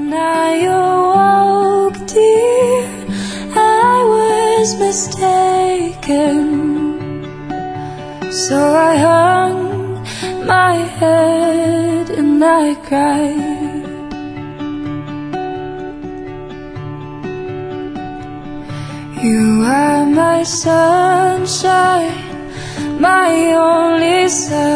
When I awoke, dear, I was mistaken. So I hung my head and I cried. You are my sunshine, my only sunshine.